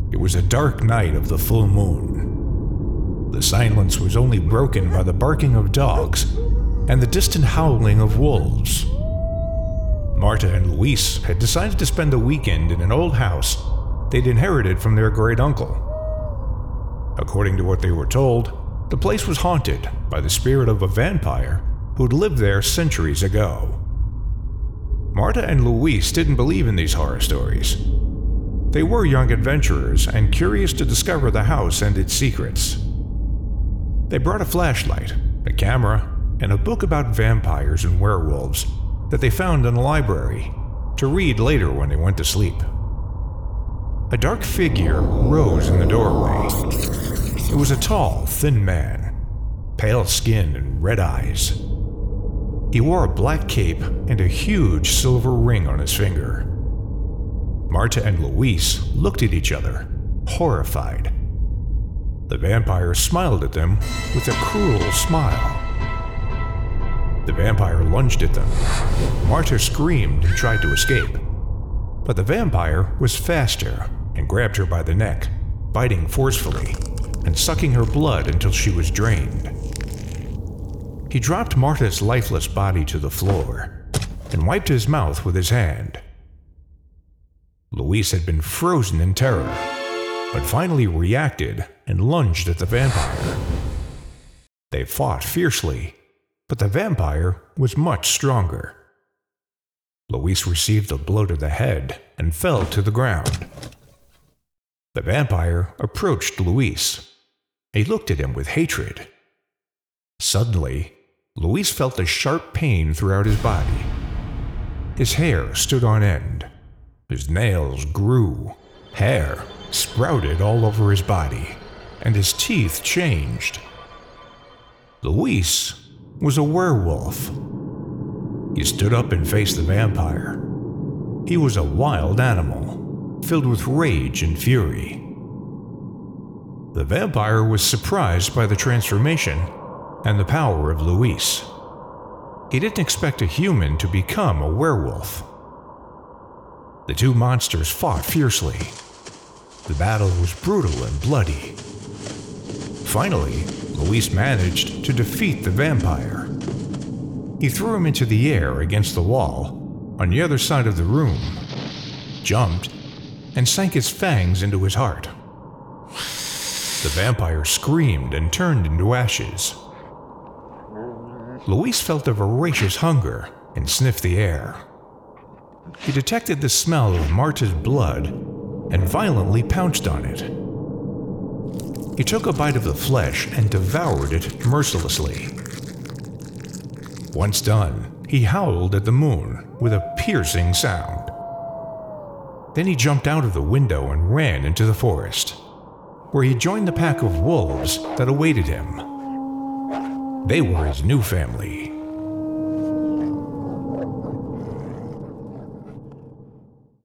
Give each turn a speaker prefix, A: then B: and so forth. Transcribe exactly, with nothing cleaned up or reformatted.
A: It was a dark night of the full moon. The silence was only broken by the barking of dogs and the distant howling of wolves. Marta and Luis had decided to spend the weekend in an old house they'd inherited from their great uncle. According to what they were told, the place was haunted by the spirit of a vampire who'd lived there centuries ago. Marta and Luis didn't believe in these horror stories. They were young adventurers and curious to discover the house and its secrets. They brought a flashlight, a camera, and a book about vampires and werewolves that they found in a library to read later when they went to sleep. A dark figure rose in the doorway. It was a tall, thin man, pale skin and red eyes. He wore a black cape and a huge silver ring on his finger. Marta and Luis looked at each other, horrified. The vampire smiled at them with a cruel smile. The vampire lunged at them. Marta screamed and tried to escape, but the vampire was faster and grabbed her by the neck, biting forcefully and sucking her blood until she was drained. He dropped Marta's lifeless body to the floor and wiped his mouth with his hand. Luis had been frozen in terror, but finally reacted and lunged at the vampire. They fought fiercely, but the vampire was much stronger. Luis received a blow to the head and fell to the ground. The vampire approached Luis. He looked at him with hatred. Suddenly, Luis felt a sharp pain throughout his body. His hair stood on end. His nails grew. Hair sprouted all over his body, and his teeth changed. Luis was a werewolf. He stood up and faced the vampire. He was a wild animal, filled with rage and fury. The vampire was surprised by the transformation and the power of Luis. He didn't expect a human to become a werewolf. The two monsters fought fiercely. The battle was brutal and bloody. Finally, Luis managed to defeat the vampire. He threw him into the air against the wall on the other side of the room, jumped, and sank his fangs into his heart. The vampire screamed and turned into ashes. Luis felt a voracious hunger and sniffed the air. He detected the smell of Marta's blood and violently pounced on it. He took a bite of the flesh and devoured it mercilessly. Once done, he howled at the moon with a piercing sound. Then he jumped out of the window and ran into the forest, where he joined the pack of wolves that awaited him. They were his new family.